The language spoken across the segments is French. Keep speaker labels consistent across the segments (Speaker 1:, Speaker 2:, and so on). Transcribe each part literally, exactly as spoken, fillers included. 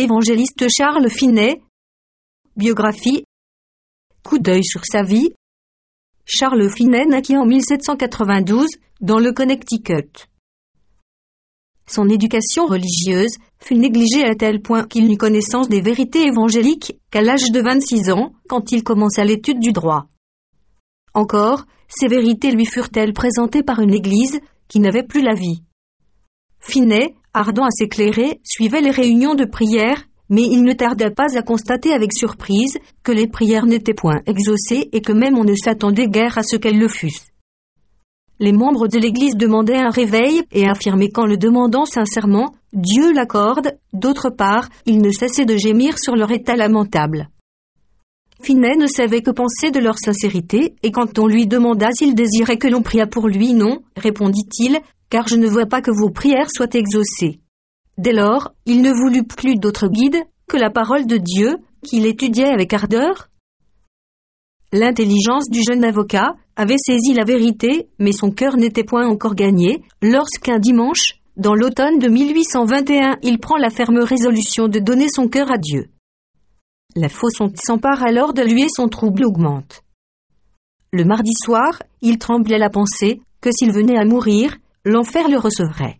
Speaker 1: Évangéliste Charles Finet. Biographie. Coup d'œil sur sa vie. Charles Finet naquit en mille sept cent quatre-vingt-douze, dans le Connecticut. Son éducation religieuse fut négligée à tel point qu'il n'eut connaissance des vérités évangéliques qu'à l'âge de vingt-six ans, quand il commença l'étude du droit. Encore, ces vérités lui furent-elles présentées par une église qui n'avait plus la vie. Finet, ardent à s'éclairer, suivait les réunions de prière, mais il ne tarda pas à constater avec surprise que les prières n'étaient point exaucées et que même on ne s'attendait guère à ce qu'elles le fussent. Les membres de l'Église demandaient un réveil et affirmaient qu'en le demandant sincèrement, Dieu l'accorde. D'autre part, ils ne cessaient de gémir sur leur état lamentable. Finet ne savait que penser de leur sincérité, et quand on lui demanda s'il désirait que l'on priât pour lui, non, répondit-il, car je ne vois pas que vos prières soient exaucées. Dès lors, il ne voulut plus d'autre guide que la parole de Dieu, qu'il étudiait avec ardeur. L'intelligence du jeune avocat avait saisi la vérité, mais son cœur n'était point encore gagné, lorsqu'un dimanche, dans l'automne de mille huit cent vingt et un, il prend la ferme résolution de donner son cœur à Dieu. La fausse honte s'empare alors de lui et son trouble augmente. Le mardi soir, il tremblait à la pensée que s'il venait à mourir, l'enfer le recevrait.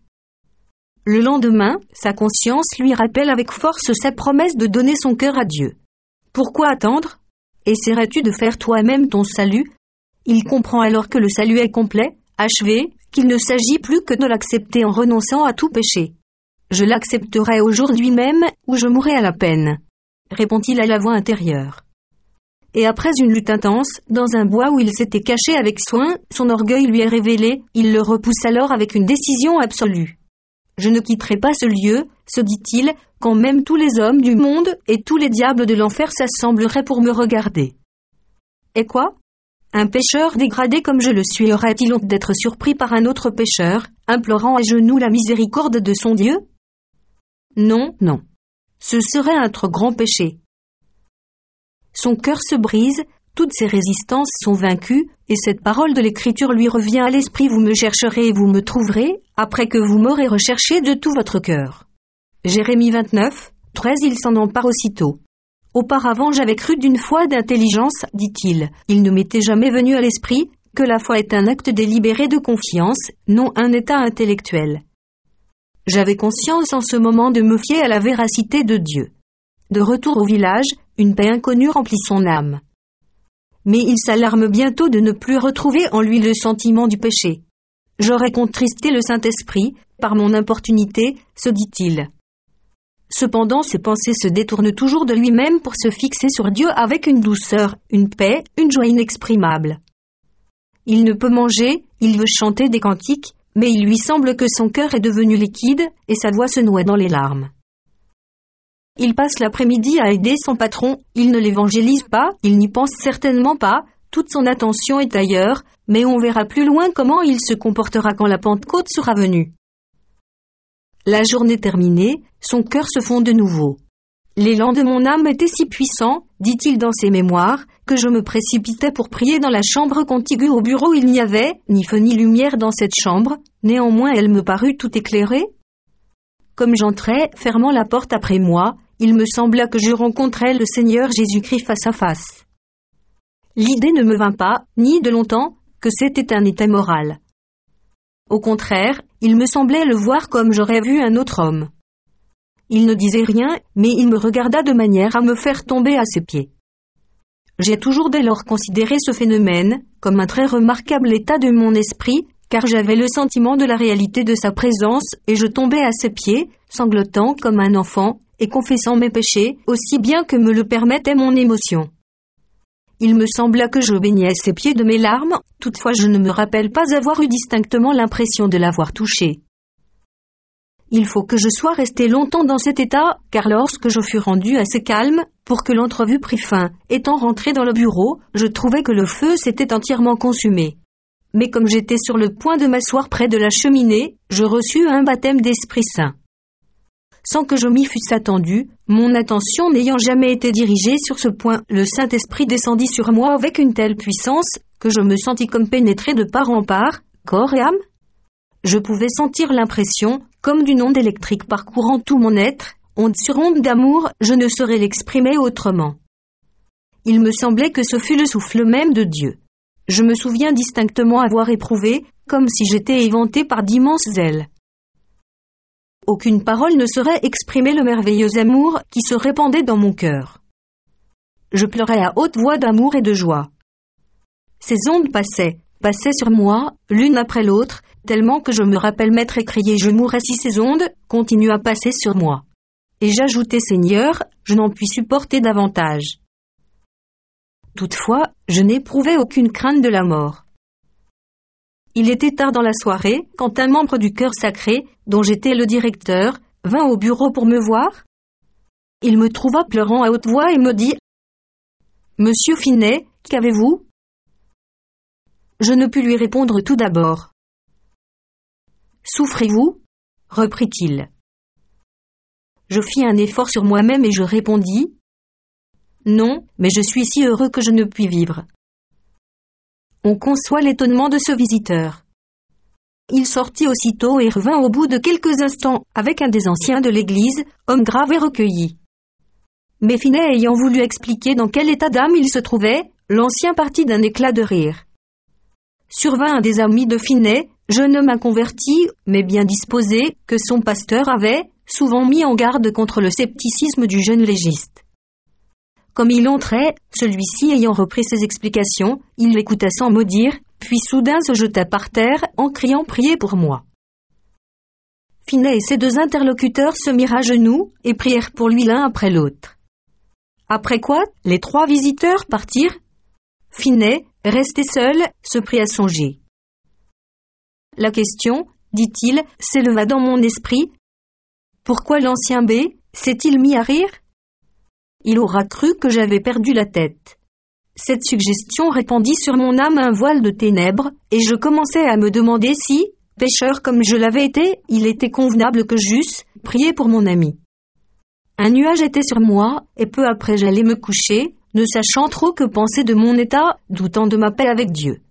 Speaker 1: Le lendemain, sa conscience lui rappelle avec force sa promesse de donner son cœur à Dieu. Pourquoi attendre ? Essaierais-tu de faire toi-même ton salut ? Il comprend alors que le salut est complet, achevé, qu'il ne s'agit plus que de l'accepter en renonçant à tout péché. « Je l'accepterai aujourd'hui même, ou je mourrai à la peine », répond-il à la voix intérieure. Et après une lutte intense, dans un bois où il s'était caché avec soin, son orgueil lui est révélé, il le repousse alors avec une décision absolue. « Je ne quitterai pas ce lieu, se dit-il, quand même tous les hommes du monde et tous les diables de l'enfer s'assembleraient pour me regarder. » Et quoi ? Un pécheur dégradé comme je le suis aurait-il honte d'être surpris par un autre pécheur, implorant à genoux la miséricorde de son Dieu ? Non, non. Ce serait un trop grand péché. Son cœur se brise, toutes ses résistances sont vaincues, et cette parole de l'Écriture lui revient à l'esprit: vous me chercherez et vous me trouverez, après que vous m'aurez recherché de tout votre cœur. Jérémie vingt-neuf, treize. Il s'en empare aussitôt. Auparavant j'avais cru d'une foi d'intelligence, dit-il. Il ne m'était jamais venu à l'esprit que la foi est un acte délibéré de confiance, non un état intellectuel. J'avais conscience en ce moment de me fier à la véracité de Dieu. De retour au village, une paix inconnue remplit son âme. Mais il s'alarme bientôt de ne plus retrouver en lui le sentiment du péché. J'aurais contristé le Saint-Esprit par mon importunité, se dit-il. Cependant, ses pensées se détournent toujours de lui-même pour se fixer sur Dieu avec une douceur, une paix, une joie inexprimable. Il ne peut manger, il veut chanter des cantiques, mais il lui semble que son cœur est devenu liquide et sa voix se noie dans les larmes. Il passe l'après-midi à aider son patron, il ne l'évangélise pas, il n'y pense certainement pas, toute son attention est ailleurs, mais on verra plus loin comment il se comportera quand la Pentecôte sera venue. La journée terminée, son cœur se fond de nouveau. L'élan de mon âme était si puissant, dit-il dans ses mémoires, que je me précipitais pour prier dans la chambre contiguë au bureau. Il n'y avait ni feu ni lumière dans cette chambre, néanmoins elle me parut tout éclairée. Comme j'entrais, fermant la porte après moi, il me sembla que je rencontrais le Seigneur Jésus-Christ face à face. L'idée ne me vint pas, ni de longtemps, que c'était un état moral. Au contraire, il me semblait le voir comme j'aurais vu un autre homme. Il ne disait rien, mais il me regarda de manière à me faire tomber à ses pieds. J'ai toujours dès lors considéré ce phénomène comme un très remarquable état de mon esprit, car j'avais le sentiment de la réalité de sa présence et je tombais à ses pieds, sanglotant comme un enfant et confessant mes péchés aussi bien que me le permettait mon émotion. Il me sembla que je baignais ses pieds de mes larmes, toutefois je ne me rappelle pas avoir eu distinctement l'impression de l'avoir touché. Il faut que je sois resté longtemps dans cet état, car lorsque je fus rendu assez calme, pour que l'entrevue prît fin, étant rentré dans le bureau, je trouvai que le feu s'était entièrement consumé. Mais comme j'étais sur le point de m'asseoir près de la cheminée, je reçus un baptême d'Esprit Saint. Sans que je m'y fusse attendu, mon attention n'ayant jamais été dirigée sur ce point, le Saint-Esprit descendit sur moi avec une telle puissance que je me sentis comme pénétré de part en part, corps et âme. Je pouvais sentir l'impression, comme d'une onde électrique parcourant tout mon être, onde sur onde d'amour, je ne saurais l'exprimer autrement. Il me semblait que ce fût le souffle même de Dieu. Je me souviens distinctement avoir éprouvé, comme si j'étais éventé par d'immenses ailes. Aucune parole ne saurait exprimer le merveilleux amour qui se répandait dans mon cœur. Je pleurais à haute voix d'amour et de joie. Ces ondes passaient, passaient sur moi, l'une après l'autre, tellement que je me rappelle m'être écrié « Je mourrais si ces ondes continuent à passer sur moi ». Et j'ajoutais « Seigneur, je n'en puis supporter davantage ». Toutefois, je n'éprouvais aucune crainte de la mort. Il était tard dans la soirée, quand un membre du chœur sacré, dont j'étais le directeur, vint au bureau pour me voir. Il me trouva pleurant à haute voix et me dit « Monsieur Finet, qu'avez-vous » Je ne pus lui répondre tout d'abord. « Souffrez-vous » reprit-il. Je fis un effort sur moi-même et je répondis « Non, mais je suis si heureux que je ne puis vivre. » On conçoit l'étonnement de ce visiteur. Il sortit aussitôt et revint au bout de quelques instants avec un des anciens de l'église, homme grave et recueilli. Mais Finet ayant voulu expliquer dans quel état d'âme il se trouvait, l'ancien partit d'un éclat de rire. Survint un des amis de Finet, jeune homme inconverti, mais bien disposé, que son pasteur avait, souvent mis en garde contre le scepticisme du jeune légiste. Comme il entrait, celui-ci ayant repris ses explications, il l'écouta sans mot dire, puis soudain se jeta par terre en criant « Priez pour moi ». Finet et ses deux interlocuteurs se mirent à genoux et prièrent pour lui l'un après l'autre. Après quoi, les trois visiteurs partirent. Finet, resté seul, se prit à songer. La question, dit-il, s'éleva dans mon esprit. Pourquoi l'ancien B s'est-il mis à rire ? Il aura cru que j'avais perdu la tête. Cette suggestion répandit sur mon âme un voile de ténèbres, et je commençai à me demander si, pécheur comme je l'avais été, il était convenable que j'eusse prié pour mon ami. Un nuage était sur moi, et peu après j'allais me coucher, ne sachant trop que penser de mon état, doutant de ma paix avec Dieu.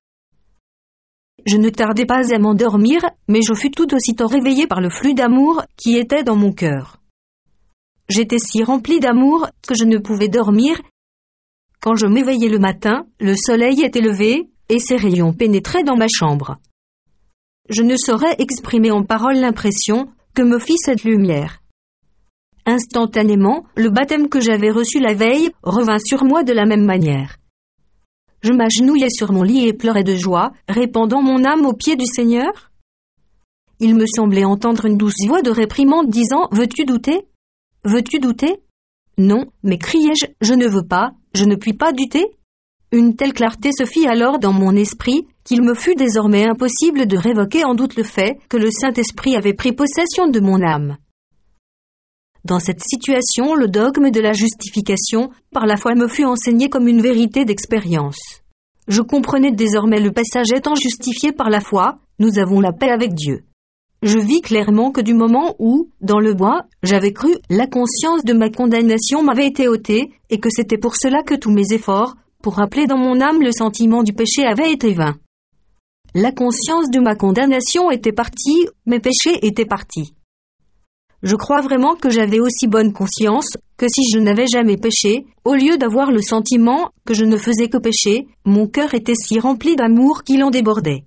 Speaker 1: Je ne tardai pas à m'endormir, mais je fus tout aussitôt réveillé par le flux d'amour qui était dans mon cœur. J'étais si rempli d'amour que je ne pouvais dormir. Quand je m'éveillai le matin, le soleil était levé et ses rayons pénétraient dans ma chambre. Je ne saurais exprimer en paroles l'impression que me fit cette lumière. Instantanément, le baptême que j'avais reçu la veille revint sur moi de la même manière. Je m'agenouillai sur mon lit et pleurais de joie, répandant mon âme aux pieds du Seigneur. Il me semblait entendre une douce voix de réprimande disant « Veux-tu douter ? Veux-tu douter ? Non, mais criai-je, je ne veux pas, je ne puis pas douter. » Une telle clarté se fit alors dans mon esprit qu'il me fut désormais impossible de révoquer en doute le fait que le Saint-Esprit avait pris possession de mon âme. Dans cette situation, le dogme de la justification, par la foi, me fut enseigné comme une vérité d'expérience. Je comprenais désormais le passage étant justifié par la foi, nous avons la paix avec Dieu. Je vis clairement que du moment où, dans le bois, j'avais cru, la conscience de ma condamnation m'avait été ôtée, et que c'était pour cela que tous mes efforts, pour rappeler dans mon âme le sentiment du péché, avaient été vains. La conscience de ma condamnation était partie, mes péchés étaient partis. Je crois vraiment que j'avais aussi bonne conscience que si je n'avais jamais péché, au lieu d'avoir le sentiment que je ne faisais que pécher, mon cœur était si rempli d'amour qu'il en débordait.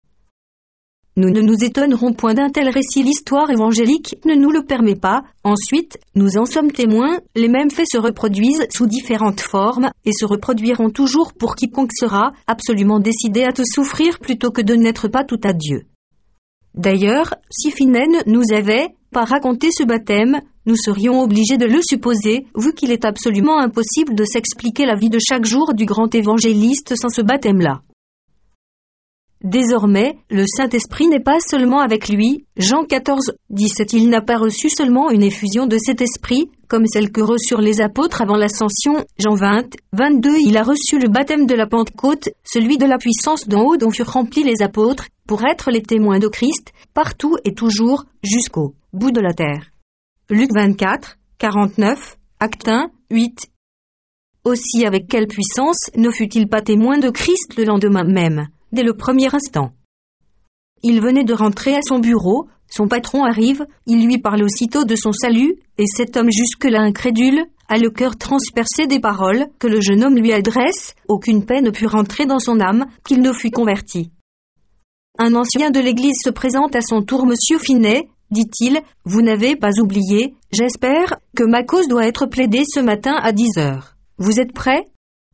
Speaker 1: Nous ne nous étonnerons point d'un tel récit, l'histoire évangélique ne nous le permet pas. Ensuite, nous en sommes témoins, les mêmes faits se reproduisent sous différentes formes et se reproduiront toujours pour quiconque sera absolument décidé à tout souffrir plutôt que de n'être pas tout à Dieu. D'ailleurs, si Finet nous avait pas raconté ce baptême, nous serions obligés de le supposer, vu qu'il est absolument impossible de s'expliquer la vie de chaque jour du grand évangéliste sans ce baptême-là. Désormais, le Saint-Esprit n'est pas seulement avec lui. Jean quatorze, dix-sept. Il n'a pas reçu seulement une effusion de cet esprit, comme celle que reçurent les apôtres avant l'ascension. Jean vingt, vingt-deux. Il a reçu le baptême de la Pentecôte, celui de la puissance d'en haut dont furent remplis les apôtres, pour être les témoins de Christ, partout et toujours, jusqu'au bout de la terre. Luc vingt-quatre, quarante-neuf, Actes un, huit. Aussi avec quelle puissance ne fut-il pas témoin de Christ le lendemain même, dès le premier instant. Il venait de rentrer à son bureau, Son patron arrive, il lui parle aussitôt de son salut, et cet homme jusque-là incrédule, a le cœur transpercé des paroles que le jeune homme lui adresse, aucune paix ne put rentrer dans son âme, qu'il ne fût converti. Un ancien de l'église se présente à son tour. Monsieur Finet, dit-il, vous n'avez pas oublié, j'espère, que ma cause doit être plaidée ce matin à dix heures. Vous êtes prêt?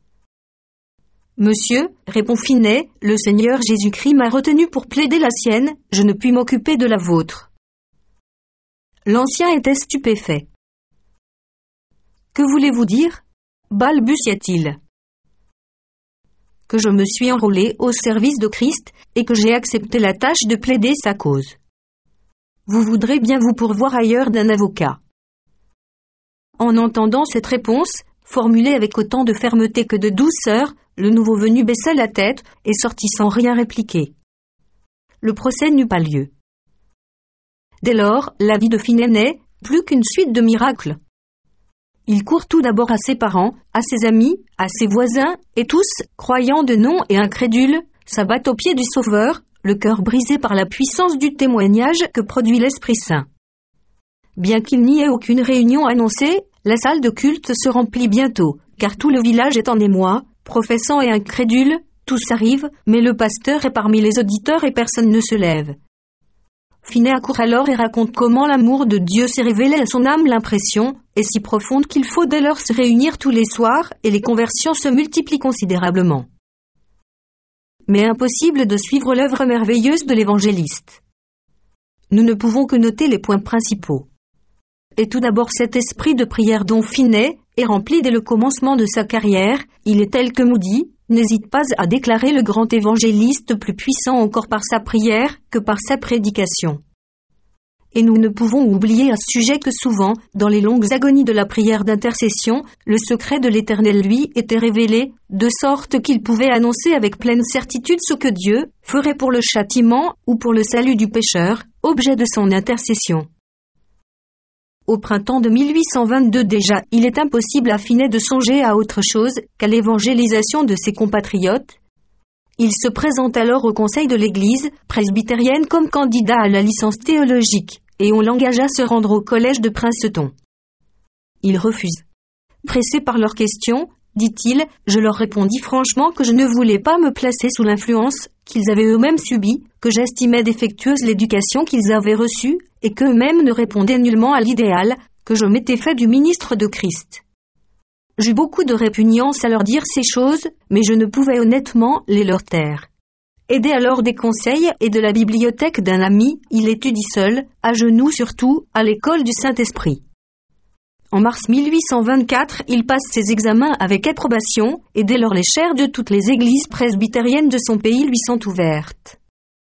Speaker 1: Monsieur, répond Finet, le Seigneur Jésus-Christ m'a retenu pour plaider la sienne, je ne puis m'occuper de la vôtre. L'ancien était stupéfait. Que voulez-vous dire? Balbutia-t-il. Que je me suis enrôlé au service de Christ et que j'ai accepté la tâche de plaider sa cause. Vous voudrez bien vous pourvoir ailleurs d'un avocat. En entendant cette réponse, formulée avec autant de fermeté que de douceur, le nouveau venu baissa la tête et sortit sans rien répliquer. Le procès n'eut pas lieu. Dès lors, la vie de Finet n'est plus qu'une suite de miracles. Il court tout d'abord à ses parents, à ses amis, à ses voisins, et tous, croyants de nom et incrédules, s'abattent aux pieds du Sauveur, le cœur brisé par la puissance du témoignage que produit l'Esprit Saint. Bien qu'il n'y ait aucune réunion annoncée, la salle de culte se remplit bientôt, car tout le village est en émoi, professant et incrédule, tous arrivent, mais le pasteur est parmi les auditeurs et personne ne se lève. Finet accourt alors et raconte comment l'amour de Dieu s'est révélé à son âme. L'impression est si profonde qu'il faut dès lors se réunir tous les soirs et les conversions se multiplient considérablement. Mais impossible de suivre l'œuvre merveilleuse de l'évangéliste. Nous ne pouvons que noter les points principaux. Et tout d'abord cet esprit de prière dont Finet est rempli dès le commencement de sa carrière, il est tel que Moody n'hésite pas à déclarer le grand évangéliste plus puissant encore par sa prière que par sa prédication. Et nous ne pouvons oublier à ce sujet que souvent, dans les longues agonies de la prière d'intercession, le secret de l'Éternel lui était révélé, de sorte qu'il pouvait annoncer avec pleine certitude ce que Dieu ferait pour le châtiment ou pour le salut du pécheur, objet de son intercession. Au printemps de mille huit cent vingt-deux déjà, il est impossible à Finet de songer à autre chose qu'à l'évangélisation de ses compatriotes. Il se présente alors au conseil de l'église presbytérienne comme candidat à la licence théologique, et on l'engage à se rendre au collège de Princeton. Il refuse. Pressé par leurs questions, dit-il, je leur répondis franchement que je ne voulais pas me placer sous l'influence qu'ils avaient eux-mêmes subie, que j'estimais défectueuse l'éducation qu'ils avaient reçue, et qu'eux-mêmes ne répondaient nullement à l'idéal que je m'étais fait du ministre de Christ. J'eus beaucoup de répugnance à leur dire ces choses, mais je ne pouvais honnêtement les leur taire. Aidé alors des conseils et de la bibliothèque d'un ami, il étudie seul, à genoux surtout, à l'école du Saint-Esprit. En mars mille huit cent vingt-quatre, il passe ses examens avec approbation, et dès lors les chaires de toutes les églises presbytériennes de son pays lui sont ouvertes.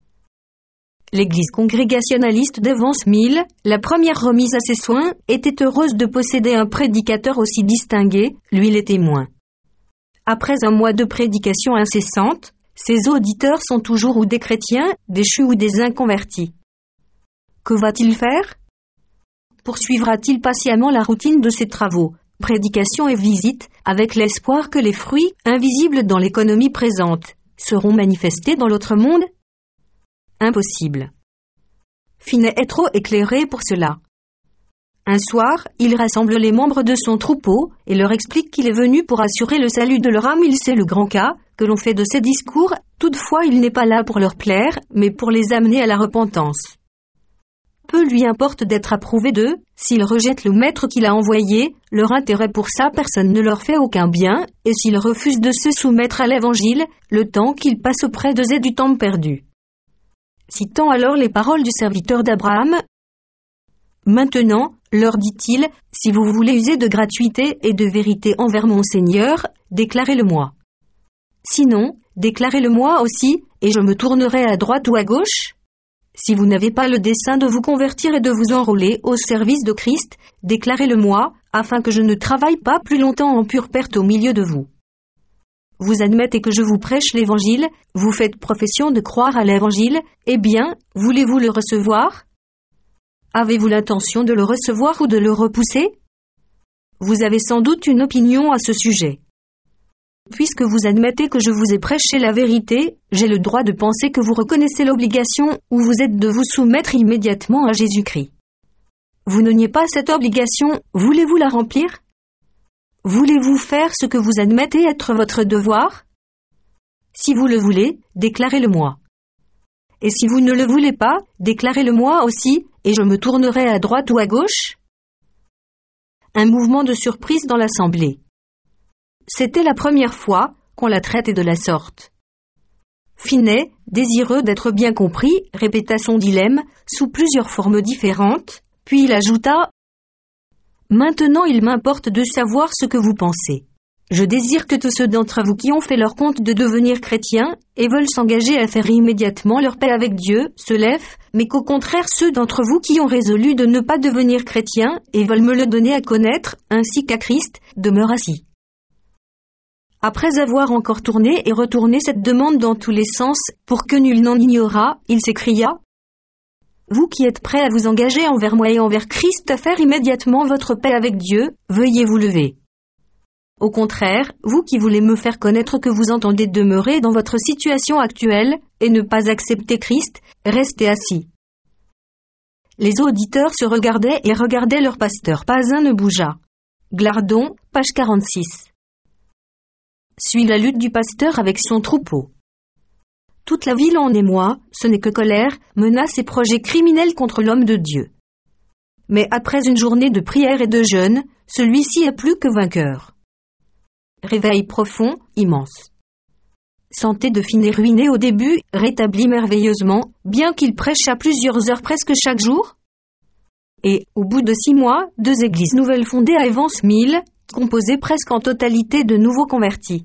Speaker 1: L'église congrégationaliste d'Evans Mill, la première remise à ses soins, était heureuse de posséder un prédicateur aussi distingué, lui les témoins. Après un mois de prédication incessante, ses auditeurs sont toujours ou des chrétiens, déchus ou des inconvertis. Que va-t-il faire? Poursuivra-t-il patiemment la routine de ses travaux, prédication et visite, avec l'espoir que les fruits, invisibles dans l'économie présente, seront manifestés dans l'autre monde? Impossible. Finet est trop éclairé pour cela. Un soir, il rassemble les membres de son troupeau et leur explique qu'il est venu pour assurer le salut de leur âme. Il sait le grand cas que l'on fait de ses discours, toutefois il n'est pas là pour leur plaire, mais pour les amener à la repentance. Peu lui importe d'être approuvé d'eux, s'ils rejettent le maître qu'il a envoyé, leur intérêt pour sa personne ne leur fait aucun bien, et s'ils refusent de se soumettre à l'évangile, le temps qu'ils passent auprès d'eux est du temps perdu. Citant alors les paroles du serviteur d'Abraham, « Maintenant, leur dit-il, si vous voulez user de gratuité et de vérité envers mon Seigneur, déclarez-le-moi. Sinon, déclarez-le-moi aussi, et je me tournerai à droite ou à gauche. Si vous n'avez pas le dessein de vous convertir et de vous enrôler au service de Christ, déclarez-le-moi, afin que je ne travaille pas plus longtemps en pure perte au milieu de vous. Vous admettez que je vous prêche l'Évangile, vous faites profession de croire à l'Évangile, eh bien, voulez-vous le recevoir? Avez-vous l'intention de le recevoir ou de le repousser? Vous avez sans doute une opinion à ce sujet. Puisque vous admettez que je vous ai prêché la vérité, j'ai le droit de penser que vous reconnaissez l'obligation, où vous êtes de vous soumettre immédiatement à Jésus-Christ. Vous ne niez pas cette obligation, voulez-vous la remplir? Voulez-vous faire ce que vous admettez être votre devoir? Si vous le voulez, déclarez-le-moi. Et si vous ne le voulez pas, déclarez-le-moi aussi, et je me tournerai à droite ou à gauche? Un mouvement de surprise dans l'assemblée. C'était la première fois qu'on la traitait de la sorte. Finney, désireux d'être bien compris, répéta son dilemme, sous plusieurs formes différentes, puis il ajouta « Maintenant il m'importe de savoir ce que vous pensez. Je désire que tous ceux d'entre vous qui ont fait leur compte de devenir chrétiens et veulent s'engager à faire immédiatement leur paix avec Dieu se lèvent, mais qu'au contraire ceux d'entre vous qui ont résolu de ne pas devenir chrétiens et veulent me le donner à connaître, ainsi qu'à Christ, demeurent assis. » Après avoir encore tourné et retourné cette demande dans tous les sens, pour que nul n'en ignorât, il s'écria « Vous qui êtes prêts à vous engager envers moi et envers Christ à faire immédiatement votre paix avec Dieu, veuillez vous lever. Au contraire, vous qui voulez me faire connaître que vous entendez demeurer dans votre situation actuelle et ne pas accepter Christ, restez assis. » Les auditeurs se regardaient et regardaient leur pasteur. Pas un ne bougea. Glardon, page quarante-six. Suit la lutte du pasteur avec son troupeau. Toute la ville en émoi, ce n'est que colère, menaces et projets criminels contre l'homme de Dieu. Mais après une journée de prière et de jeûne, celui-ci est plus que vainqueur. Réveil profond, immense. Santé de Finney ruinée au début, rétablie merveilleusement, bien qu'il prêchât plusieurs heures presque chaque jour. Et, au bout de six mois, deux églises nouvelles fondées à Evans Mill, composées presque en totalité de nouveaux convertis.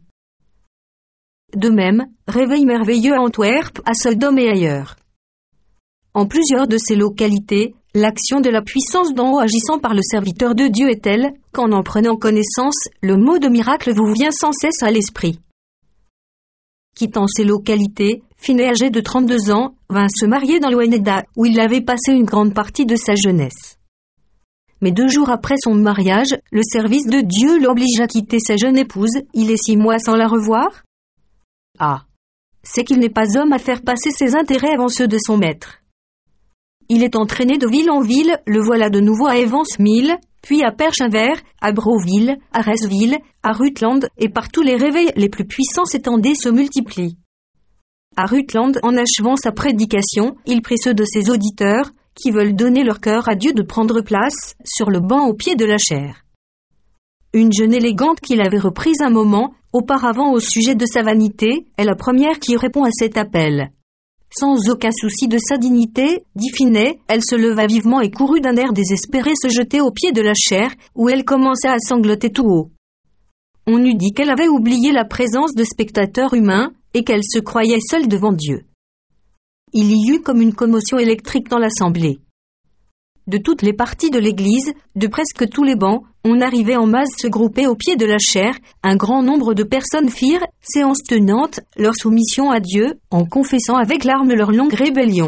Speaker 1: De même, réveil merveilleux à Antwerp, à Soldom et ailleurs. En plusieurs de ces localités, l'action de la puissance d'en haut agissant par le serviteur de Dieu est telle, qu'en en prenant connaissance, le mot de miracle vous vient sans cesse à l'esprit. Quittant ces localités, Finney, âgé de trente-deux ans, vint se marier dans l'Ouénéda, où il avait passé une grande partie de sa jeunesse. Mais deux jours après son mariage, le service de Dieu l'oblige à quitter sa jeune épouse, il est six mois sans la revoir? Ah! C'est qu'il n'est pas homme à faire passer ses intérêts avant ceux de son maître. Il est entraîné de ville en ville, le voilà de nouveau à Evans Mill, puis à Perchinver, à Broville, à Resville, à Rutland, et partout les réveils les plus puissants s'étendaient se multiplient. À Rutland, en achevant sa prédication, il prie ceux de ses auditeurs, qui veulent donner leur cœur à Dieu de prendre place, sur le banc au pied de la chaire. Une jeune élégante qu'il avait reprise un moment, auparavant au sujet de sa vanité, est la première qui répond à cet appel. Sans aucun souci de sa dignité, dit Finney, elle se leva vivement et courut d'un air désespéré se jeter au pied de la chaire, où elle commença à sangloter tout haut. On eût dit qu'elle avait oublié la présence de spectateurs humains, et qu'elle se croyait seule devant Dieu. Il y eut comme une commotion électrique dans l'assemblée. De toutes les parties de l'église, de presque tous les bancs, on arrivait en masse se grouper au pied de la chaire, un grand nombre de personnes firent, séance tenante, leur soumission à Dieu, en confessant avec larmes leur longue rébellion.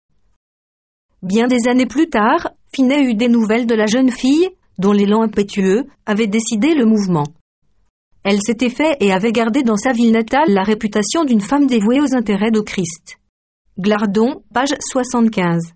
Speaker 1: Bien des années plus tard, Finney eut des nouvelles de la jeune fille, dont l'élan impétueux avait décidé le mouvement. Elle s'était fait et avait gardé dans sa ville natale la réputation d'une femme dévouée aux intérêts de Christ. Glardon, page soixante-quinze.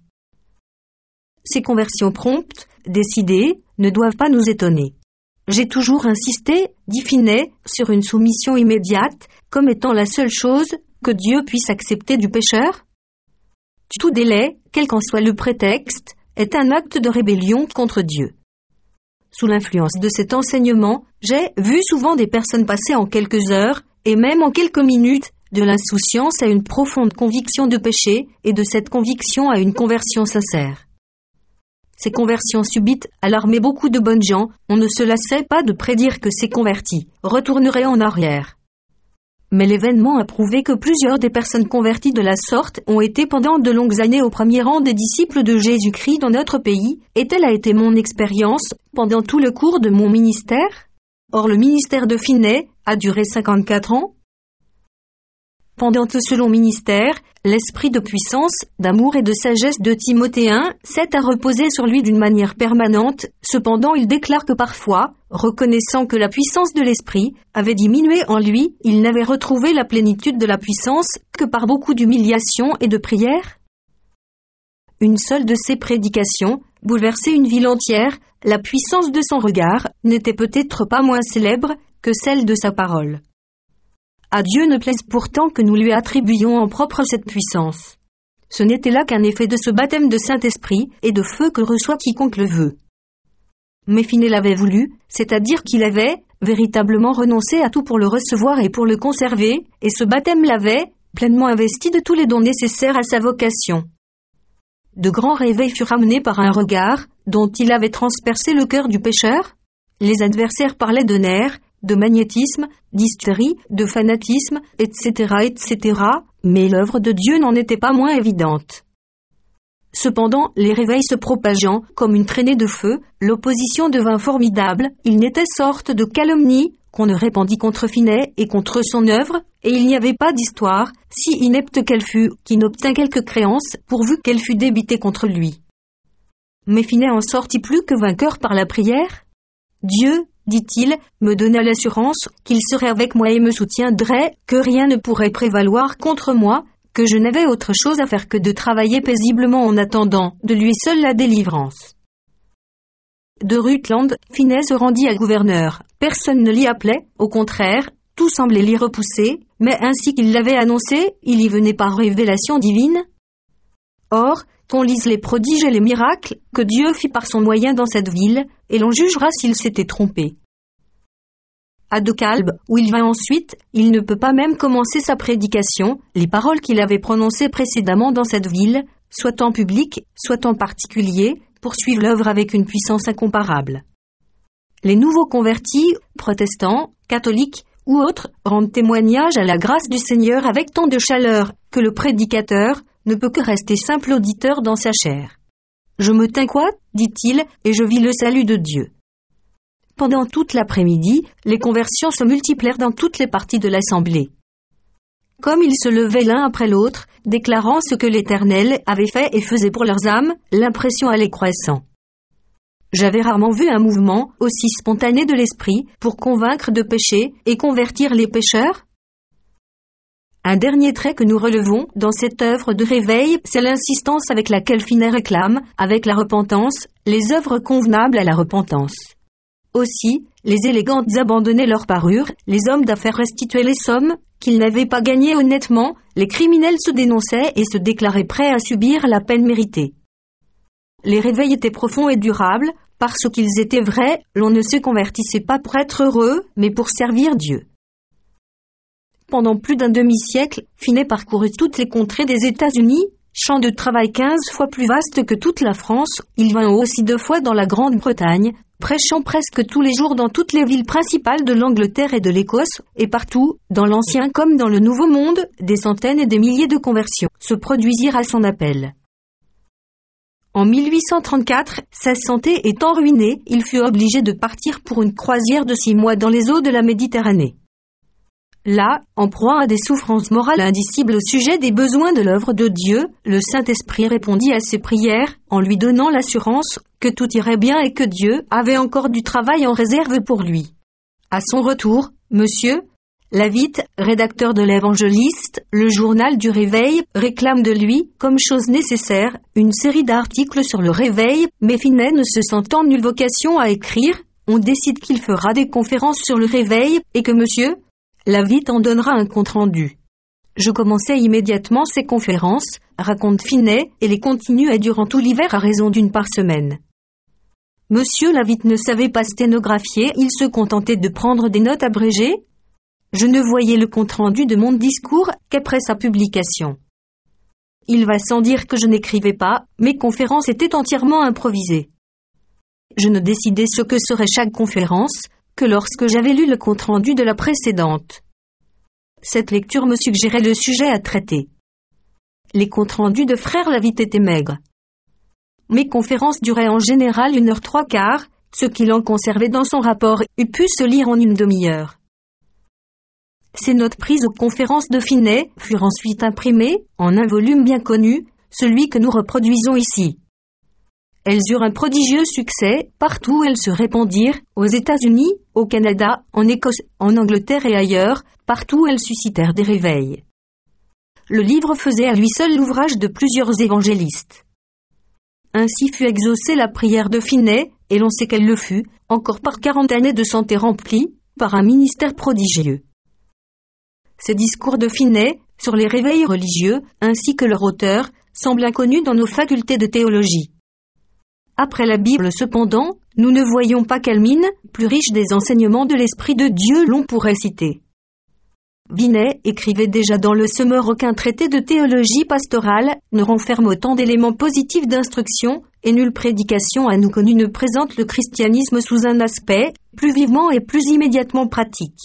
Speaker 1: Ces conversions promptes, décidées, ne doivent pas nous étonner. J'ai toujours insisté, dit Finney, sur une soumission immédiate, comme étant la seule chose que Dieu puisse accepter du pécheur. Tout délai, quel qu'en soit le prétexte, est un acte de rébellion contre Dieu. Sous l'influence de cet enseignement, j'ai vu souvent des personnes passer en quelques heures, et même en quelques minutes, de l'insouciance à une profonde conviction de péché, et de cette conviction à une conversion sincère. Ces conversions subites alarmaient beaucoup de bonnes gens, on ne se lassait pas de prédire que ces convertis retourneraient en arrière. Mais l'événement a prouvé que plusieurs des personnes converties de la sorte ont été pendant de longues années au premier rang des disciples de Jésus-Christ dans notre pays, et telle a été mon expérience pendant tout le cours de mon ministère. Or le ministère de Finney a duré cinquante-quatre ans. Pendant ce long ministère, l'esprit de puissance, d'amour et de sagesse de Timothée un sept a reposé sur lui d'une manière permanente. Cependant il déclare que parfois, reconnaissant que la puissance de l'esprit avait diminué en lui, il n'avait retrouvé la plénitude de la puissance que par beaucoup d'humiliation et de prière. Une seule de ses prédications bouleversait une ville entière. La puissance de son regard n'était peut-être pas moins célèbre que celle de sa parole. À Dieu ne plaise pourtant que nous lui attribuions en propre cette puissance. Ce n'était là qu'un effet de ce baptême de Saint-Esprit et de feu que reçoit quiconque le veut. Mais Finney l'avait voulu, c'est-à-dire qu'il avait véritablement renoncé à tout pour le recevoir et pour le conserver, et ce baptême l'avait pleinement investi de tous les dons nécessaires à sa vocation. De grands réveils furent amenés par un regard dont il avait transpercé le cœur du pécheur. Les adversaires parlaient de nerfs, de magnétisme, d'hystérie, de fanatisme, et cetera, et cetera, mais l'œuvre de Dieu n'en était pas moins évidente. Cependant, les réveils se propageant comme une traînée de feu, l'opposition devint formidable, il n'était sorte de calomnie qu'on ne répandit contre Finney et contre son œuvre, et il n'y avait pas d'histoire, si inepte qu'elle fût, qui n'obtint quelque créance, pourvu qu'elle fût débitée contre lui. Mais Finney en sortit plus que vainqueur par la prière. Dieu, dit-il, me donna l'assurance qu'il serait avec moi et me soutiendrait, que rien ne pourrait prévaloir contre moi, que je n'avais autre chose à faire que de travailler paisiblement en attendant de lui seul la délivrance. De Rutland, Finney se rendit à gouverneur. Personne ne l'y appelait, au contraire, tout semblait l'y repousser, mais ainsi qu'il l'avait annoncé, il y venait par révélation divine. Or, qu'on lise les prodiges et les miracles que Dieu fit par son moyen dans cette ville, et l'on jugera s'il s'était trompé. À De Kalb, où il va ensuite, il ne peut pas même commencer sa prédication, les paroles qu'il avait prononcées précédemment dans cette ville, soit en public, soit en particulier, poursuivent l'œuvre avec une puissance incomparable. Les nouveaux convertis, protestants, catholiques ou autres, rendent témoignage à la grâce du Seigneur avec tant de chaleur que le prédicateur ne peut que rester simple auditeur dans sa chair. Je me tins coite, dit-il, et je vis le salut de Dieu. Pendant toute l'après-midi, les conversions se multiplièrent dans toutes les parties de l'assemblée. Comme ils se levaient l'un après l'autre, déclarant ce que l'Éternel avait fait et faisait pour leurs âmes, l'impression allait croissant. J'avais rarement vu un mouvement aussi spontané de l'esprit pour convaincre de péché et convertir les pécheurs. Un dernier trait que nous relevons dans cette œuvre de réveil, c'est l'insistance avec laquelle Finney réclame, avec la repentance, les œuvres convenables à la repentance. Aussi, les élégantes abandonnaient leur parure, les hommes d'affaires restituaient les sommes qu'ils n'avaient pas gagnées honnêtement, les criminels se dénonçaient et se déclaraient prêts à subir la peine méritée. Les réveils étaient profonds et durables, parce qu'ils étaient vrais, l'on ne se convertissait pas pour être heureux, mais pour servir Dieu. Pendant plus d'un demi-siècle, Finney parcourut toutes les contrées des États-Unis, champ de travail quinze fois plus vaste que toute la France. Il vint aussi deux fois dans la Grande-Bretagne, prêchant presque tous les jours dans toutes les villes principales de l'Angleterre et de l'Écosse, et partout, dans l'Ancien comme dans le Nouveau Monde, des centaines et des milliers de conversions se produisirent à son appel. En mille huit cent trente-quatre, sa santé étant ruinée, il fut obligé de partir pour une croisière de six mois dans les eaux de la Méditerranée. Là, en proie à des souffrances morales indicibles au sujet des besoins de l'œuvre de Dieu, le Saint-Esprit répondit à ses prières en lui donnant l'assurance que tout irait bien et que Dieu avait encore du travail en réserve pour lui. À son retour, Monsieur Lavitte, rédacteur de l'Évangéliste, le journal du Réveil, réclame de lui, comme chose nécessaire, une série d'articles sur le Réveil, mais Finney ne se sentant nulle vocation à écrire, on décide qu'il fera des conférences sur le Réveil et que Monsieur Lavitte en donnera un compte-rendu. Je commençai immédiatement ces conférences, raconte Finney, et les continuai durant tout l'hiver à raison d'une par semaine. Monsieur Lavitte ne savait pas sténographier, il se contentait de prendre des notes abrégées. Je ne voyais le compte-rendu de mon discours qu'après sa publication. Il va sans dire que je n'écrivais pas, mes conférences étaient entièrement improvisées. Je ne décidais ce que serait chaque conférence que lorsque j'avais lu le compte-rendu de la précédente. Cette lecture me suggérait le sujet à traiter. Les comptes-rendus de frère Lavitte étaient maigres. Mes conférences duraient en général une heure trois quarts, ce qu'il en conservait dans son rapport eût pu se lire en une demi-heure. Ces notes prises aux conférences de Finney furent ensuite imprimées, en un volume bien connu, celui que nous reproduisons ici. Elles eurent un prodigieux succès partout où elles se répandirent, aux États-Unis, au Canada, en Écosse, en Angleterre et ailleurs, partout où elles suscitèrent des réveils. Le livre faisait à lui seul l'ouvrage de plusieurs évangélistes. Ainsi fut exaucée la prière de Finney, et l'on sait qu'elle le fut, encore par quarante années de santé remplies, par un ministère prodigieux. Ces discours de Finney, sur les réveils religieux, ainsi que leur auteur, semblent inconnus dans nos facultés de théologie. Après la Bible cependant, nous ne voyons pas quelle mine, plus riche des enseignements de l'Esprit de Dieu l'on pourrait citer. Finney écrivait déjà dans le Semeur aucun traité de théologie pastorale ne renferme autant d'éléments positifs d'instruction, et nulle prédication à nous connue ne présente le christianisme sous un aspect plus vivement et plus immédiatement pratique.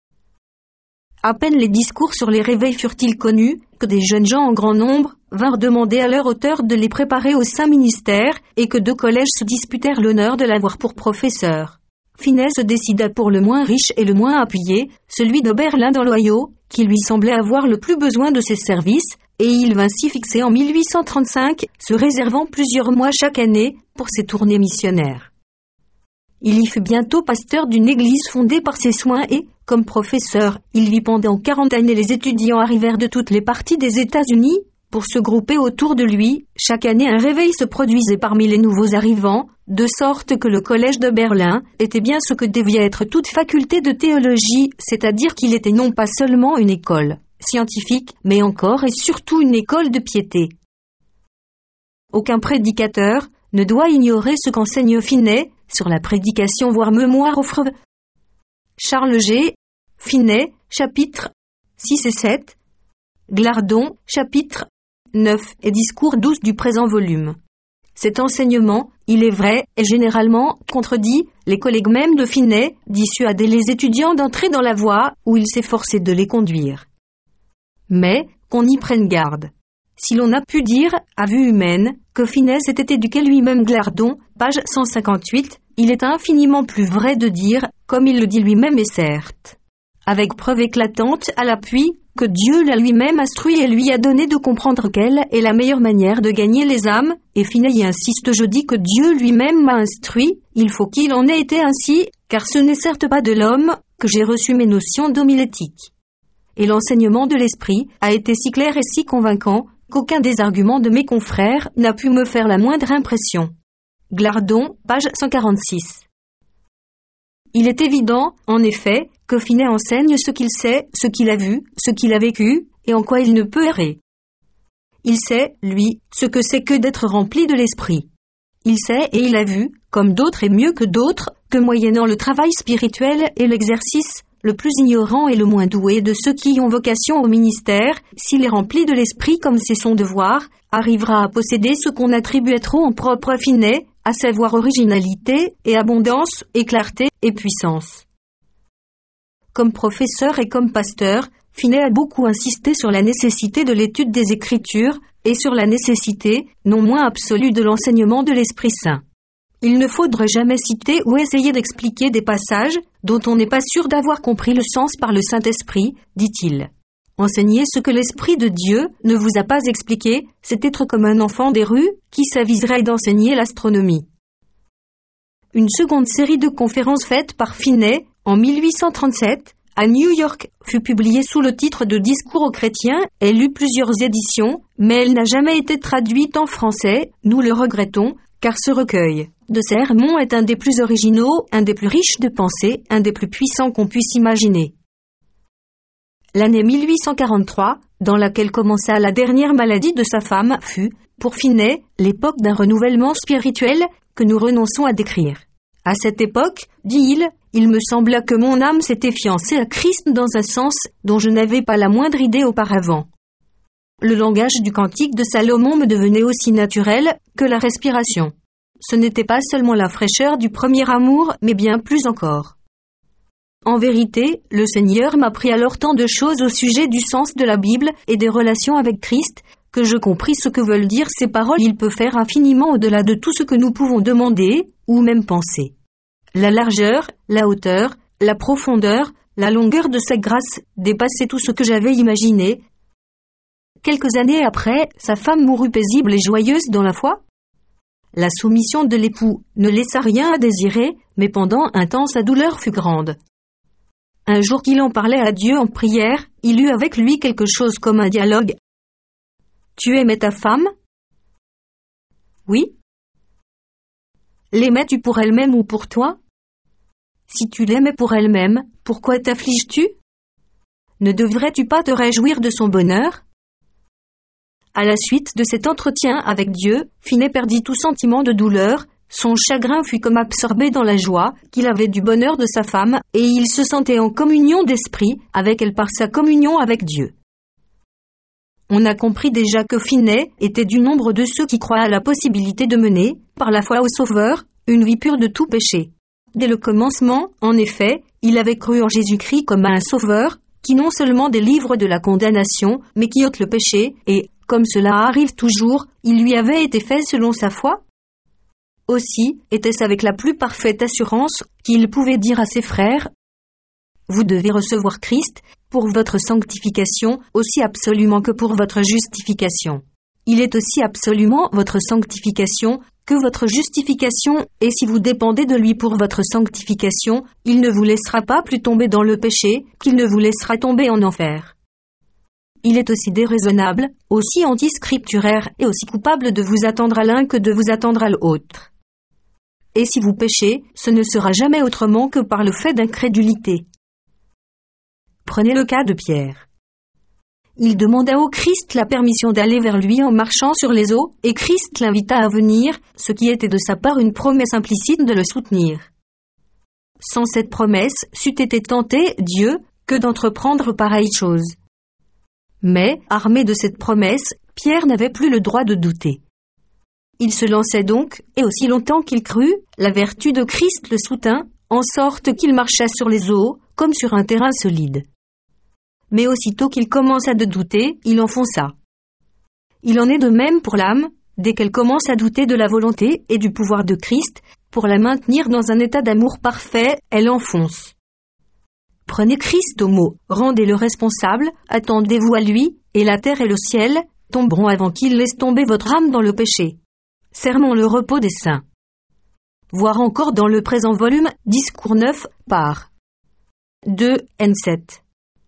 Speaker 1: À peine les discours sur les réveils furent-ils connus, que des jeunes gens en grand nombre vinrent demander à leur auteur de les préparer au saint ministère, et que deux collèges se disputèrent l'honneur de l'avoir pour professeur. Finney se décida pour le moins riche et le moins appuyé, celui d'Oberlin dans l'Ohio, qui lui semblait avoir le plus besoin de ses services, et il vint s'y fixer en mille huit cent trente-cinq, se réservant plusieurs mois chaque année pour ses tournées missionnaires. Il y fut bientôt pasteur d'une église fondée par ses soins et, comme professeur, il vit pendant quarante années les étudiants arrivèrent de toutes les parties des États-Unis pour se grouper autour de lui. Chaque année un réveil se produisait parmi les nouveaux arrivants, de sorte que le collège de Berlin était bien ce que devait être toute faculté de théologie, c'est-à-dire qu'il était non pas seulement une école scientifique, mais encore et surtout une école de piété. Aucun prédicateur ne doit ignorer ce qu'enseigne Finney sur la prédication voire mémoire au freve. Charles G. Finney, chapitre six et sept. Glardon, chapitre neuf et discours douze du présent volume. Cet enseignement, il est vrai, est généralement contredit, les collègues même de Finney dissuadaient les étudiants d'entrer dans la voie où il s'efforçait de les conduire. Mais, qu'on y prenne garde. Si l'on a pu dire, à vue humaine, que Finney s'était éduqué lui-même Glardon, page cent cinquante-huit, il est infiniment plus vrai de dire, comme il le dit lui-même et certes, avec preuve éclatante à l'appui, que Dieu l'a lui-même instruit et lui a donné de comprendre quelle est la meilleure manière de gagner les âmes, et Finney y insiste, je dis que Dieu lui-même m'a instruit, il faut qu'il en ait été ainsi, car ce n'est certes pas de l'homme que j'ai reçu mes notions d'homilétique. Et l'enseignement de l'esprit a été si clair et si convaincant, qu'aucun des arguments de mes confrères n'a pu me faire la moindre impression. Glardon, page cent quarante-six. Il est évident, en effet, que Finney enseigne ce qu'il sait, ce qu'il a vu, ce qu'il a vécu, et en quoi il ne peut errer. Il sait, lui, ce que c'est que d'être rempli de l'esprit. Il sait et il a vu, comme d'autres et mieux que d'autres, que moyennant le travail spirituel et l'exercice, le plus ignorant et le moins doué de ceux qui ont vocation au ministère, s'il est rempli de l'esprit comme c'est son devoir, arrivera à posséder ce qu'on attribuait trop en propre à Finney, à savoir originalité et abondance et clarté et puissance. Comme professeur et comme pasteur, Finney a beaucoup insisté sur la nécessité de l'étude des Écritures et sur la nécessité, non moins absolue, de l'enseignement de l'Esprit Saint. Il ne faudrait jamais citer ou essayer d'expliquer des passages dont on n'est pas sûr d'avoir compris le sens par le Saint-Esprit, dit-il. Enseigner ce que l'Esprit de Dieu ne vous a pas expliqué, c'est être comme un enfant des rues qui s'aviserait d'enseigner l'astronomie. Une seconde série de conférences faites par Finney en mille huit cent trente-sept à New York fut publiée sous le titre de Discours aux chrétiens. Elle eut plusieurs éditions, mais elle n'a jamais été traduite en français, nous le regrettons, car ce recueil de sermons est un des plus originaux, un des plus riches de pensée, un des plus puissants qu'on puisse imaginer. L'année mille huit cent quarante-trois, dans laquelle commença la dernière maladie de sa femme, fut, pour Finney, l'époque d'un renouvellement spirituel que nous renonçons à décrire. À cette époque, dit-il, il me sembla que mon âme s'était fiancée à Christ dans un sens dont je n'avais pas la moindre idée auparavant. Le langage du cantique de Salomon me devenait aussi naturel que la respiration. Ce n'était pas seulement la fraîcheur du premier amour, mais bien plus encore. En vérité, le Seigneur m'apprit alors tant de choses au sujet du sens de la Bible et des relations avec Christ, que je compris ce que veulent dire ces paroles. Il peut faire infiniment au-delà de tout ce que nous pouvons demander, ou même penser. La largeur, la hauteur, la profondeur, La longueur de sa grâce dépassait tout ce que j'avais imaginé. Quelques années après, sa femme mourut paisible et joyeuse dans la foi. La soumission de l'époux ne laissa rien à désirer, mais pendant un temps sa douleur fut grande. Un jour qu'il en parlait à Dieu en prière, il eut avec lui quelque chose comme un dialogue. « Tu aimais ta femme ? » ?»« Oui. »« L'aimais-tu pour elle-même ou pour toi ? » ?»« Si tu l'aimais pour elle-même, pourquoi t'affliges-tu ? Ne devrais-tu pas te réjouir de son bonheur ? » À la suite de cet entretien avec Dieu, Finney perdit tout sentiment de douleur, son chagrin fut comme absorbé dans la joie qu'il avait du bonheur de sa femme, et il se sentait en communion d'esprit avec elle par sa communion avec Dieu. On a compris déjà que Finney était du nombre de ceux qui croient à la possibilité de mener, par la foi au Sauveur, une vie pure de tout péché. Dès le commencement, en effet, il avait cru en Jésus-Christ comme un Sauveur, qui non seulement délivre de la condamnation, mais qui ôte le péché, et, comme cela arrive toujours, il lui avait été fait selon sa foi. Aussi, était-ce avec la plus parfaite assurance qu'il pouvait dire à ses frères : « Vous devez recevoir Christ pour votre sanctification aussi absolument que pour votre justification. Il est aussi absolument votre sanctification que votre justification, et si vous dépendez de lui pour votre sanctification, il ne vous laissera pas plus tomber dans le péché, qu'il ne vous laissera tomber en enfer. » Il est aussi déraisonnable, aussi antiscripturaire et aussi coupable de vous attendre à l'un que de vous attendre à l'autre. Et si vous péchez, ce ne sera jamais autrement que par le fait d'incrédulité. Prenez le cas de Pierre. Il demanda au Christ la permission d'aller vers lui en marchant sur les eaux, et Christ l'invita à venir, ce qui était de sa part une promesse implicite de le soutenir. Sans cette promesse, c'eût été tenté, Dieu, que d'entreprendre pareille chose. Mais, armé de cette promesse, Pierre n'avait plus le droit de douter. Il se lançait donc, et aussi longtemps qu'il crut, la vertu de Christ le soutint, en sorte qu'il marcha sur les eaux, comme sur un terrain solide. Mais aussitôt qu'il commença de douter, il enfonça. Il en est de même pour l'âme, dès qu'elle commence à douter de la volonté et du pouvoir de Christ, pour la maintenir dans un état d'amour parfait, elle enfonce. Prenez Christ au mot, rendez-le responsable, attendez-vous à lui, et la terre et le ciel tomberont avant qu'il laisse tomber votre âme dans le péché. Sermons le repos des saints. Voir encore dans le présent volume, Discours neuf, par deux N sept.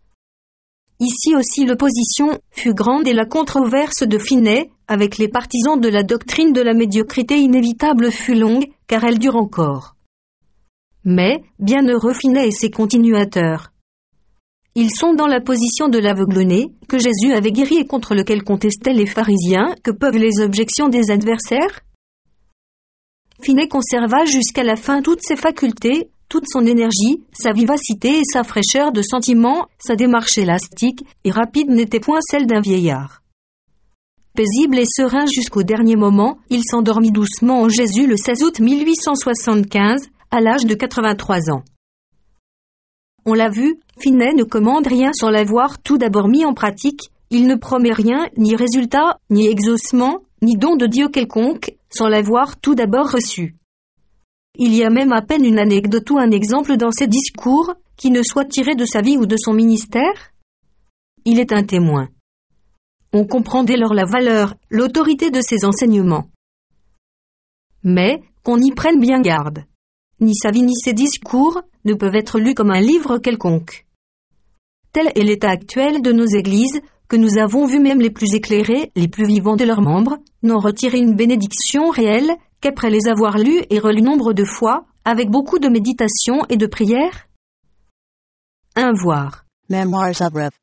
Speaker 1: Ici aussi l'opposition fut grande et la controverse de Finney, avec les partisans de la doctrine de la médiocrité inévitable fut longue, car elle dure encore. Mais, bienheureux Finney et ses continuateurs. Ils sont dans la position de l'aveugle-né, que Jésus avait guéri et contre lequel contestaient les pharisiens, que peuvent les objections des adversaires. Finney conserva jusqu'à la fin toutes ses facultés, toute son énergie, sa vivacité et sa fraîcheur de sentiment, sa démarche élastique et rapide n'était point celle d'un vieillard. Paisible et serein jusqu'au dernier moment, il s'endormit doucement en Jésus le seize août mille huit cent soixante-quinze, à l'âge de quatre-vingt-trois ans. On l'a vu, Finney ne commande rien sans l'avoir tout d'abord mis en pratique, il ne promet rien, ni résultat, ni exaucement, ni don de Dieu quelconque, sans l'avoir tout d'abord reçu. Il y a même à peine une anecdote ou un exemple dans ses discours, qui ne soit tiré de sa vie ou de son ministère. Il est un témoin. On comprend dès lors la valeur, l'autorité de ses enseignements. Mais, qu'on y prenne bien garde. Ni sa vie ni ses discours ne peuvent être lus comme un livre quelconque. Tel est l'état actuel de nos églises, que nous avons vu même les plus éclairés, les plus vivants de leurs membres, n'en retirer une bénédiction réelle qu'après les avoir lus et relus nombre de fois, avec beaucoup de méditation et de prière. un Voir.
Speaker 2: Memoirs of Rev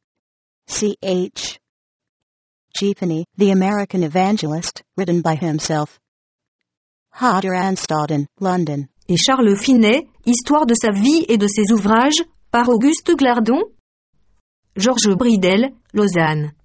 Speaker 2: C H G. Finney, the American evangelist, written by himself. Hodder and Stoughton, London.
Speaker 1: Et Charles Finney, Histoire de sa vie et de ses ouvrages, par Auguste Glardon. Georges Bridel, Lausanne.